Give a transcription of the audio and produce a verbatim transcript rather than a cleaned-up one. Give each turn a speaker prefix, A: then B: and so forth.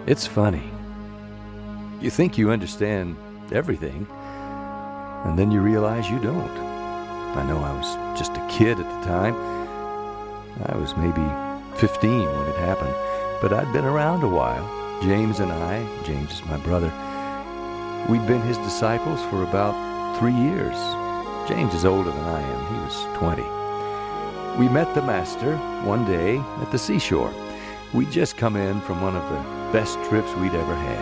A: It's funny. You think you understand everything, and then you realize you don't. I know I was just a kid at the time. I was maybe fifteen when it happened, but I'd been around a while. James and I, James is my brother, we'd been his disciples for about three years. James is older than I am. He was twenty. We met the master one day at the seashore. We'd just come in from one of the best trips we'd ever had.